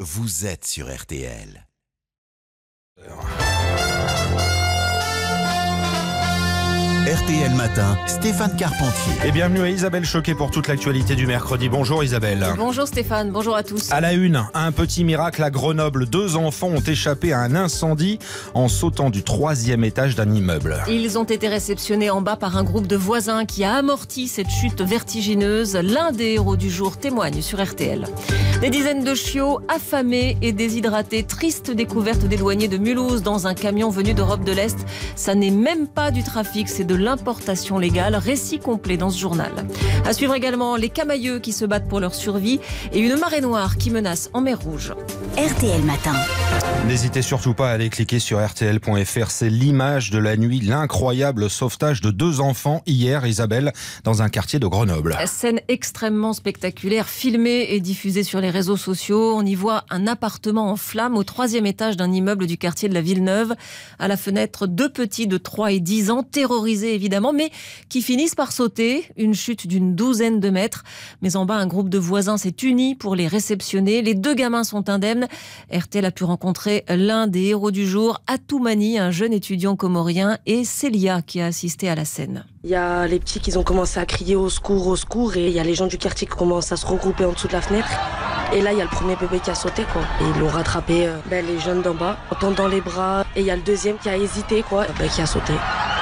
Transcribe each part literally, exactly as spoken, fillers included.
vous êtes sur R T L. R T L Matin, Stéphane Carpentier. Et bienvenue à Isabelle Choquet pour toute l'actualité du mercredi. Bonjour Isabelle. Bonjour Stéphane, bonjour à tous. À la une, un petit miracle à Grenoble. Deux enfants ont échappé à un incendie en sautant du troisième étage d'un immeuble. Ils ont été réceptionnés en bas par un groupe de voisins qui a amorti cette chute vertigineuse. L'un des héros du jour témoigne sur R T L. Des dizaines de chiots affamés et déshydratés. Triste découverte des douaniers de Mulhouse dans un camion venu d'Europe de l'Est. Ça n'est même pas du trafic, c'est de l'importation légale. Récit complet dans ce journal. À suivre également les camailleux qui se battent pour leur survie et une marée noire qui menace en mer Rouge. R T L Matin. N'hésitez surtout pas à aller cliquer sur R T L point F R. C'est l'image de la nuit, l'incroyable sauvetage de deux enfants hier, Isabelle, dans un quartier de Grenoble. Scène extrêmement spectaculaire, filmée et diffusée sur les réseaux sociaux. On y voit un appartement en flammes au troisième étage d'un immeuble du quartier de la Villeneuve. À la fenêtre, deux petits de trois et dix ans, terrorisés évidemment, mais qui finissent par sauter. Une chute d'une douzaine de mètres. Mais en bas, un groupe de voisins s'est uni pour les réceptionner. Les deux gamins sont indemnes. R T L a pu rencontrer l'un des héros du jour, Atoumani, un jeune étudiant comorien, et Célia qui a assisté à la scène. Il y a les petits qui ont commencé à crier au secours, au secours, et il y a les gens du quartier qui commencent à se regrouper en dessous de la fenêtre. Et là, il y a le premier bébé qui a sauté, quoi. Et ils l'ont rattrapé, euh, ben, les jeunes d'en bas, en tendant les bras. Et il y a le deuxième qui a hésité, quoi, ben, qui a sauté.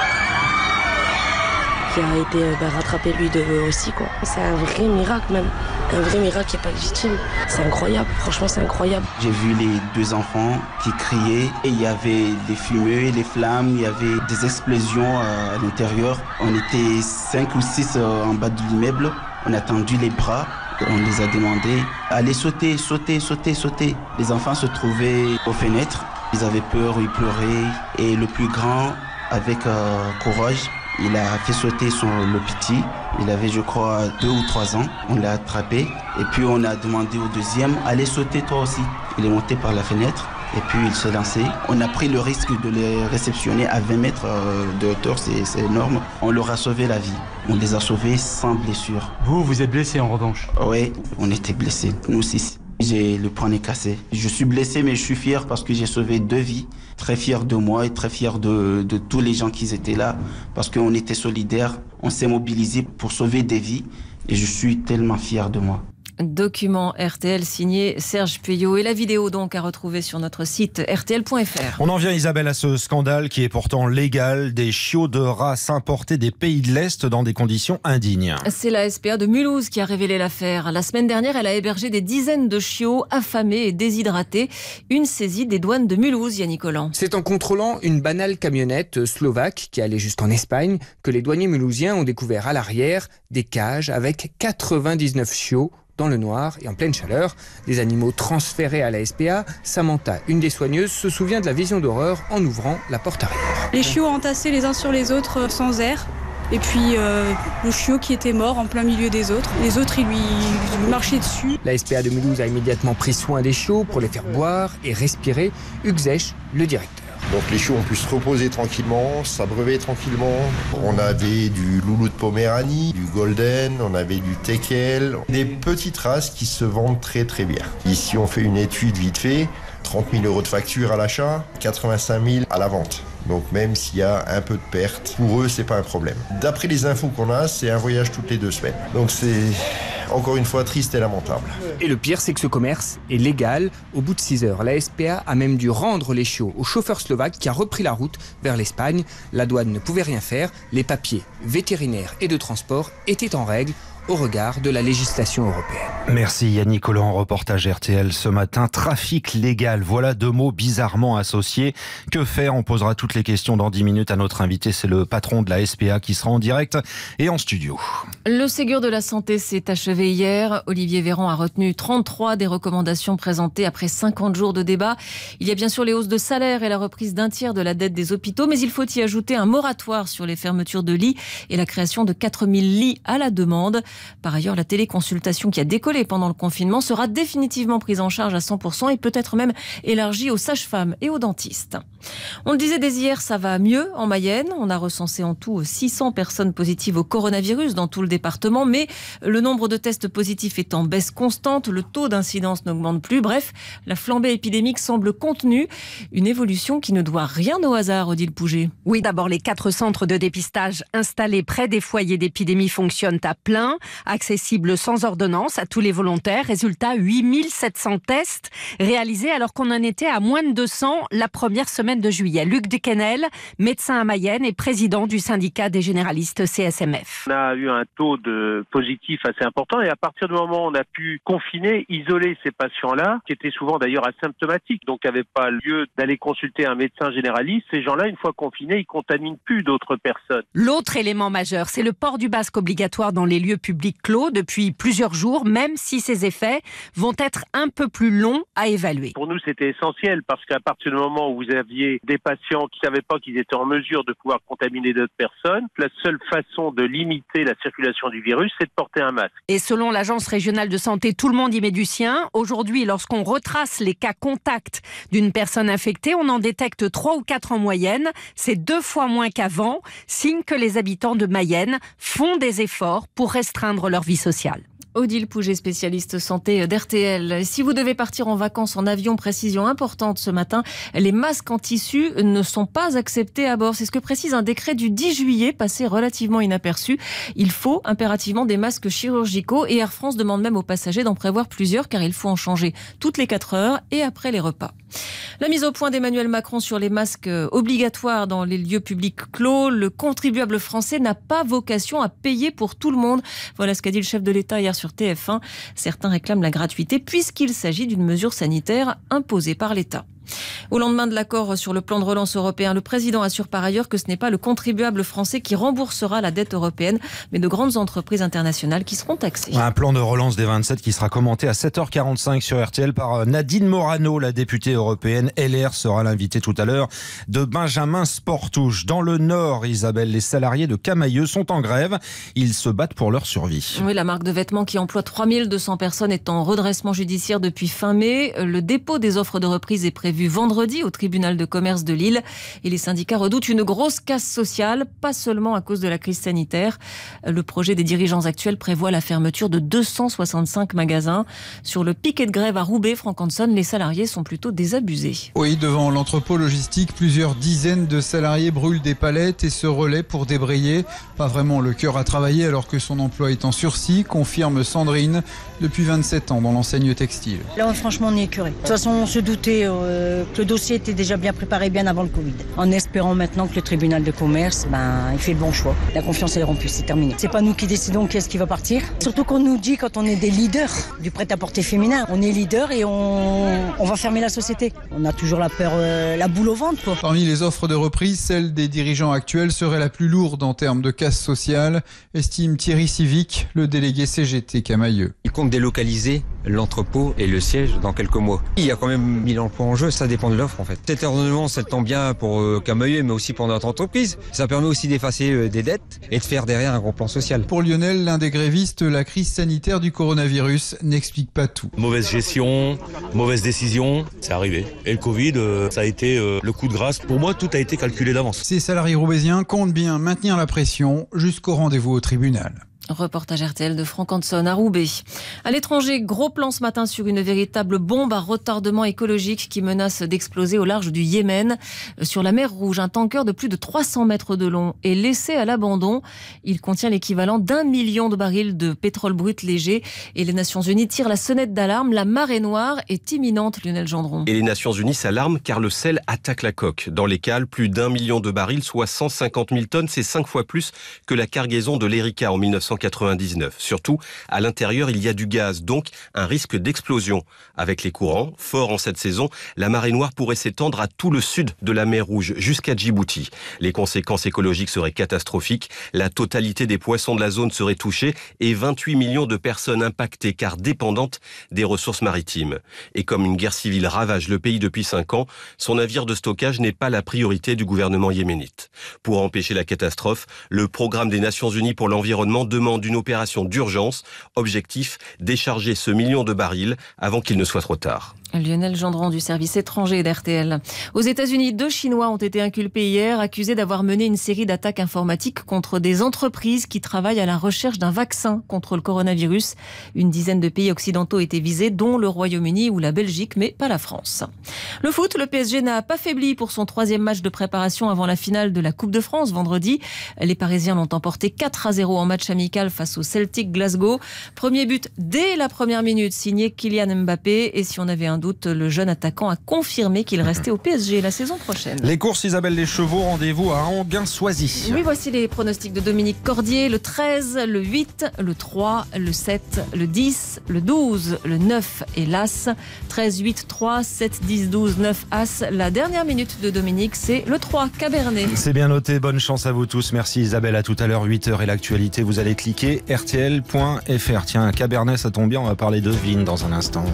Qui a été ben, rattrapé lui de eux aussi, quoi. C'est un vrai miracle même, un vrai miracle qui n'est pas légitime. C'est incroyable, franchement c'est incroyable. J'ai vu les deux enfants qui criaient et il y avait des fumées, des flammes, il y avait des explosions à l'intérieur. On était cinq ou six en bas de l'immeuble, on a tendu les bras. On les a demandé, allez sauter, sauter, sauter, sauter. Les enfants se trouvaient aux fenêtres, ils avaient peur, ils pleuraient. Et le plus grand, avec euh, courage, il a fait sauter son, le petit. Il avait, je crois, deux ou trois ans. On l'a attrapé. Et puis, on a demandé au deuxième, allez sauter toi aussi. Il est monté par la fenêtre. Et puis, il s'est lancé. On a pris le risque de les réceptionner à vingt mètres de hauteur. C'est, c'est énorme. On leur a sauvé la vie. On les a sauvés sans blessure. Vous, vous êtes blessé en revanche? Oui, on était blessés. Nous six. J'ai le poignet cassé. Je suis blessé, mais je suis fier parce que j'ai sauvé deux vies. Très fier de moi et très fier de, de tous les gens qui étaient là. Parce qu'on était solidaires. On s'est mobilisés pour sauver des vies. Et je suis tellement fier de moi. Document R T L signé Serge Puyot et la vidéo donc à retrouver sur notre site R T L point F R. On en vient Isabelle à ce scandale qui est pourtant légal, des chiots de race importés des pays de l'Est dans des conditions indignes. C'est la S P A de Mulhouse qui a révélé l'affaire. La semaine dernière, elle a hébergé des dizaines de chiots affamés et déshydratés. Une saisie des douanes de Mulhouse, Yannick Collant. C'est en contrôlant une banale camionnette slovaque qui allait jusqu'en Espagne que les douaniers mulhousiens ont découvert à l'arrière des cages avec quatre-vingt-dix-neuf chiots dans le noir et en pleine chaleur. Des animaux transférés à la S P A. Samantha, une des soigneuses, se souvient de la vision d'horreur en ouvrant la porte arrière. Les chiots entassés les uns sur les autres sans air. Et puis euh, le chiot qui était mort en plein milieu des autres. Les autres, ils lui, ils lui marchaient dessus. La S P A de Mulhouse a immédiatement pris soin des chiots pour les faire boire et respirer. Hugues Zech, le directeur. Donc les chiots ont pu se reposer tranquillement, s'abreuver tranquillement. On avait du loulou de Poméranie, du golden, on avait du teckel. Des petites races qui se vendent très très bien. Ici on fait une étude vite fait, trente mille euros de facture à l'achat, quatre-vingt-cinq mille à la vente. Donc même s'il y a un peu de perte, pour eux c'est pas un problème. D'après les infos qu'on a, c'est un voyage toutes les deux semaines. Donc c'est encore une fois triste et lamentable. Et le pire, c'est que ce commerce est légal. Au bout de six heures, la S P A a même dû rendre les chiots au chauffeur slovaque qui a repris la route vers l'Espagne. La douane ne pouvait rien faire. Les papiers vétérinaires et de transport étaient en règle au regard de la législation européenne. Merci Yannick Collant, reportage R T L ce matin. Trafic légal, voilà deux mots bizarrement associés. Que faire? On posera toutes les questions dans dix minutes à notre invité. C'est le patron de la S P A qui sera en direct et en studio. Le Ségur de la santé s'est achevé hier. Olivier Véran a retenu trente-trois des recommandations présentées après cinquante jours de débat. Il y a bien sûr les hausses de salaire et la reprise d'un tiers de la dette des hôpitaux, mais il faut y ajouter un moratoire sur les fermetures de lits et la création de quatre mille lits à la demande. Par ailleurs, la téléconsultation qui a décollé pendant le confinement sera définitivement prise en charge à cent pour cent et peut-être même élargie aux sages-femmes et aux dentistes. On le disait dès hier, ça va mieux en Mayenne. On a recensé en tout six cents personnes positives au coronavirus dans tout le département, mais le nombre de tests positifs est en baisse constante, le taux d'incidence n'augmente plus. Bref, la flambée épidémique semble contenue. Une évolution qui ne doit rien au hasard, Odile Pouget. Oui, d'abord, les quatre centres de dépistage installés près des foyers d'épidémie fonctionnent à plein, accessibles sans ordonnance à tous les volontaires. Résultat, huit mille sept cents tests réalisés alors qu'on en était à moins de deux cents la première semaine de juillet. Luc Duquesnel, médecin à Mayenne et président du syndicat des généralistes C S M F. On a eu un taux de positifs assez important et à partir du moment où on a pu confiner, isoler ces patients-là, qui étaient souvent d'ailleurs asymptomatiques, donc n'avaient pas lieu d'aller consulter un médecin généraliste, ces gens-là, une fois confinés, ils contaminent plus d'autres personnes. L'autre élément majeur, c'est le port du masque obligatoire dans les lieux publics clos depuis plusieurs jours, même si ses effets vont être un peu plus longs à évaluer. Pour nous, c'était essentiel parce qu'à partir du moment où vous aviez des patients qui ne savaient pas qu'ils étaient en mesure de pouvoir contaminer d'autres personnes, la seule façon de limiter la circulation du virus, c'est de porter un masque. Et selon l'Agence régionale de santé, tout le monde y met du sien. Aujourd'hui, lorsqu'on retrace les cas contacts d'une personne infectée, on en détecte trois ou quatre en moyenne. C'est deux fois moins qu'avant, signe que les habitants de Mayenne font des efforts pour restreindre leur vie sociale. Odile Pouget, spécialiste santé d'R T L. Si vous devez partir en vacances en avion, précision importante ce matin, les masques en tissu ne sont pas acceptés à bord. C'est ce que précise un décret du dix juillet, passé relativement inaperçu. Il faut impérativement des masques chirurgicaux et Air France demande même aux passagers d'en prévoir plusieurs car il faut en changer toutes les quatre heures et après les repas. La mise au point d'Emmanuel Macron sur les masques obligatoires dans les lieux publics clos. Le contribuable français n'a pas vocation à payer pour tout le monde. Voilà ce qu'a dit le chef de l'État hier sur T F un. Certains réclament la gratuité puisqu'il s'agit d'une mesure sanitaire imposée par l'État. Au lendemain de l'accord sur le plan de relance européen, le président assure par ailleurs que ce n'est pas le contribuable français qui remboursera la dette européenne, mais de grandes entreprises internationales qui seront taxées. Un plan de relance des vingt-sept qui sera commenté à sept heures quarante-cinq sur R T L par Nadine Morano, la députée européenne. L R sera l'invité tout à l'heure de Benjamin Sportouche. Dans le Nord, Isabelle, les salariés de Camaïeu sont en grève. Ils se battent pour leur survie. Oui, la marque de vêtements qui emploie trois mille deux cents personnes est en redressement judiciaire depuis fin mai. Le dépôt des offres de reprise est prévu vendredi au tribunal de commerce de Lille. Et les syndicats redoutent une grosse casse sociale, pas seulement à cause de la crise sanitaire. Le projet des dirigeants actuels prévoit la fermeture de deux cent soixante-cinq magasins. Sur le piquet de grève à Roubaix, Franck Hanson, les salariés sont plutôt désabusés. Oui, devant l'entrepôt logistique, plusieurs dizaines de salariés brûlent des palettes et se relaient pour débrayer. Pas vraiment le cœur à travailler alors que son emploi est en sursis, confirme Sandrine, depuis vingt-sept ans dans l'enseigne textile. Là, franchement, on est écœuré. De toute façon, on se doutait euh, que le dossier était déjà bien préparé bien avant le Covid. En espérant maintenant que le tribunal de commerce, ben, il fait le bon choix. La confiance est rompue, c'est terminé. C'est pas nous qui décidons qui est-ce qui va partir. Surtout qu'on nous dit quand on est des leaders du prêt-à-porter féminin, on est leader et on, on va fermer la société. On a toujours la peur, euh, la boule au ventre, quoi. Parmi les offres de reprise, celle des dirigeants actuels serait la plus lourde en termes de casse sociale, estime Thierry Civic, le délégué C G T Camaïeu. Il compte délocaliser l'entrepôt et le siège dans quelques mois. Il y a quand même mille emplois en jeu, ça dépend de l'offre en fait. Cet ordonnement, ça tombe bien pour euh, Camaïeu, mais aussi pour notre entreprise. Ça permet aussi d'effacer euh, des dettes et de faire derrière un gros plan social. Pour Lionel, l'un des grévistes, la crise sanitaire du coronavirus n'explique pas tout. Mauvaise gestion, mauvaise décision, c'est arrivé. Et le Covid, euh, ça a été euh, le coup de grâce. Pour moi, tout a été calculé d'avance. Ces salariés roubaisiens comptent bien maintenir la pression jusqu'au rendez-vous au tribunal. Reportage R T L de Franck Hanson à Roubaix. À l'étranger, gros plan ce matin sur une véritable bombe à retardement écologique qui menace d'exploser au large du Yémen. Sur la mer Rouge, un tanker de plus de trois cents mètres de long est laissé à l'abandon. Il contient l'équivalent d'un million de barils de pétrole brut léger. Et les Nations Unies tirent la sonnette d'alarme. La marée noire est imminente, Lionel Gendron. Et les Nations Unies s'alarment car le sel attaque la coque. Dans les cales, plus d'un million de barils, soit cent cinquante mille tonnes. C'est cinq fois plus que la cargaison de l'Erika en mille neuf cent quatre-vingt-dix-neuf. Surtout, à l'intérieur, il y a du gaz, donc un risque d'explosion. Avec les courants forts en cette saison, la marée noire pourrait s'étendre à tout le sud de la mer Rouge, jusqu'à Djibouti. Les conséquences écologiques seraient catastrophiques. La totalité des poissons de la zone serait touchée et vingt-huit millions de personnes impactées car dépendantes des ressources maritimes. Et comme une guerre civile ravage le pays depuis cinq ans, son navire de stockage n'est pas la priorité du gouvernement yéménite. Pour empêcher la catastrophe, le programme des Nations Unies pour l'environnement demande demande une opération d'urgence. Objectif, décharger ce million de barils avant qu'il ne soit trop tard. Lionel Gendron du service étranger d'R T L. Aux États-Unis, deux Chinois ont été inculpés hier, accusés d'avoir mené une série d'attaques informatiques contre des entreprises qui travaillent à la recherche d'un vaccin contre le coronavirus. Une dizaine de pays occidentaux étaient visés, dont le Royaume-Uni ou la Belgique, mais pas la France. Le foot, le P S G n'a pas faibli pour son troisième match de préparation avant la finale de la Coupe de France vendredi. Les Parisiens l'ont emporté quatre à zéro en match amical face au Celtic Glasgow. Premier but dès la première minute, signé Kylian Mbappé. Et si on avait un doute, le jeune attaquant a confirmé qu'il restait au P S G la saison prochaine. Les courses Isabelle Les Chevaux, rendez-vous à Anguin-Soisy. Oui, voici les pronostics de Dominique Cordier. Le treize, le huit, le trois, le sept, le dix, le douze, le neuf et l'As. treize, huit, trois, sept, dix, douze, neuf, As. La dernière minute de Dominique, c'est le trois, Cabernet. C'est bien noté, bonne chance à vous tous. Merci Isabelle, à tout à l'heure, huit heures et l'actualité. Vous allez cliquer R T L point F R. Tiens, Cabernet, ça tombe bien, on va parler de vignes dans un instant.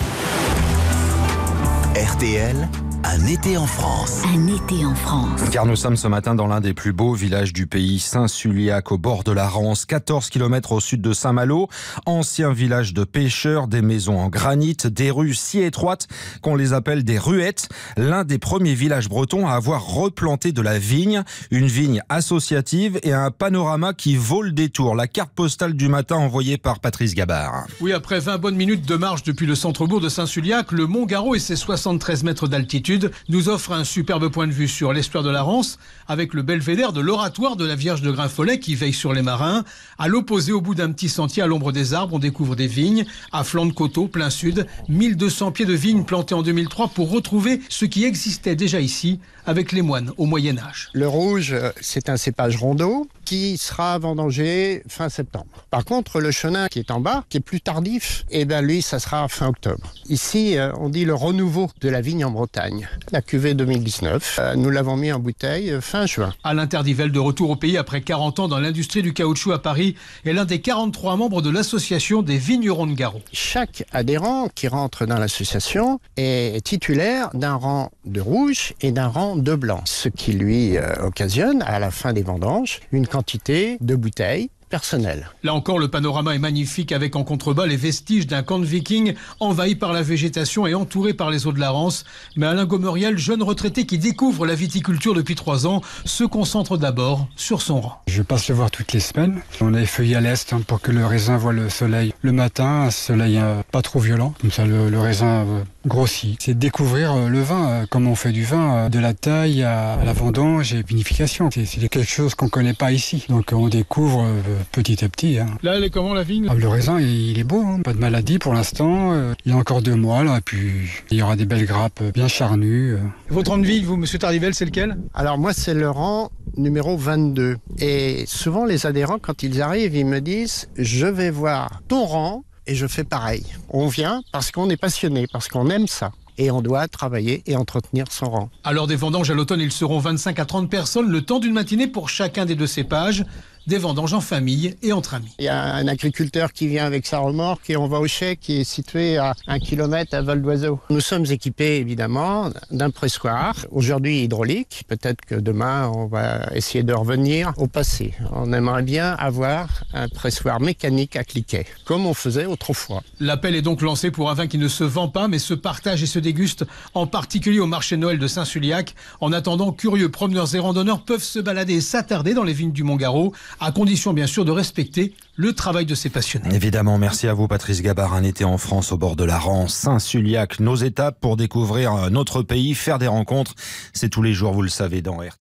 R T L, un été en France. Un été en France. Car nous sommes ce matin dans l'un des plus beaux villages du pays, Saint-Suliac, au bord de la Rance, quatorze kilomètres au sud de Saint-Malo. Ancien village de pêcheurs, des maisons en granit, des rues si étroites qu'on les appelle des ruettes. L'un des premiers villages bretons à avoir replanté de la vigne, une vigne associative et un panorama qui vaut le détour. La carte postale du matin envoyée par Patrice Gabard. Oui, après vingt bonnes minutes de marche depuis le centre-bourg de Saint-Suliac, le Mont Garot et ses soixante-treize mètres d'altitude nous offre un superbe point de vue sur l'estuaire de la Rance, avec le belvédère de l'oratoire de la Vierge de Grainfollet qui veille sur les marins. À l'opposé, au bout d'un petit sentier à l'ombre des arbres, on découvre des vignes. À flanc de coteau, plein sud, mille deux cents pieds de vignes plantées en deux mille trois pour retrouver ce qui existait déjà ici avec les moines au Moyen-Âge. Le rouge, c'est un cépage rondeau qui sera vendangé fin septembre. Par contre, le chenin qui est en bas, qui est plus tardif, eh ben lui, ça sera fin octobre. Ici, on dit le renouveau de la vigne en Bretagne. La cuvée deux mille dix-neuf, nous l'avons mis en bouteille fin juin. Alain Terdivelle, de retour au pays après quarante ans dans l'industrie du caoutchouc à Paris, est l'un des quarante-trois membres de l'association des vignerons de Garot. Chaque adhérent qui rentre dans l'association est titulaire d'un rang de rouge et d'un rang de blanc, ce qui lui euh, occasionne, à la fin des vendanges, une quantité de bouteilles personnel. Là encore, le panorama est magnifique avec en contrebas les vestiges d'un camp de vikings envahi par la végétation et entouré par les eaux de la Rance. Mais Alain Gomeriel, jeune retraité qui découvre la viticulture depuis trois ans, se concentre d'abord sur son rang. Je passe le voir toutes les semaines. On a feuillé à l'est hein, pour que le raisin voit le soleil le matin, un soleil euh, pas trop violent. Comme ça, le, le raisin euh, grossit. C'est découvrir euh, le vin, euh, comment on fait du vin, euh, de la taille à, à la vendange et vinification. C'est, c'est quelque chose qu'on connaît pas ici. Donc on découvre euh, petit à petit. Hein. Là, elle est comment la vigne ? Ah, le raisin, il, il est beau, hein. Pas de maladie pour l'instant. Euh, il y a encore deux mois, là, et puis il y aura des belles grappes bien charnues. Euh. Votre rang de vigne, vous, monsieur Tardivelle, c'est lequel ? Alors moi, c'est le rang numéro vingt-deux. Et souvent, les adhérents, quand ils arrivent, ils me disent « Je vais voir ton rang et je fais pareil ». On vient parce qu'on est passionné, parce qu'on aime ça. Et on doit travailler et entretenir son rang. À l'heure des vendanges à l'automne, ils seront vingt-cinq à trente personnes, le temps d'une matinée pour chacun des deux cépages. Des vendanges en famille et entre amis. Il y a un agriculteur qui vient avec sa remorque et on va au chai qui est situé à un kilomètre à vol d'oiseau. Nous sommes équipés évidemment d'un pressoir, aujourd'hui hydraulique. Peut-être que demain on va essayer de revenir au passé. On aimerait bien avoir un pressoir mécanique à cliquet, comme on faisait autrefois. L'appel est donc lancé pour un vin qui ne se vend pas mais se partage et se déguste, en particulier au marché Noël de Saint-Suliac. En attendant, curieux promeneurs et randonneurs peuvent se balader et s'attarder dans les vignes du Mont Garot, à condition bien sûr de respecter le travail de ces passionnés. Évidemment, merci à vous Patrice Gabard. Un été en France au bord de la Rance, Saint-Suliac, nos étapes pour découvrir notre pays, faire des rencontres. C'est tous les jours, vous le savez, dans R T L.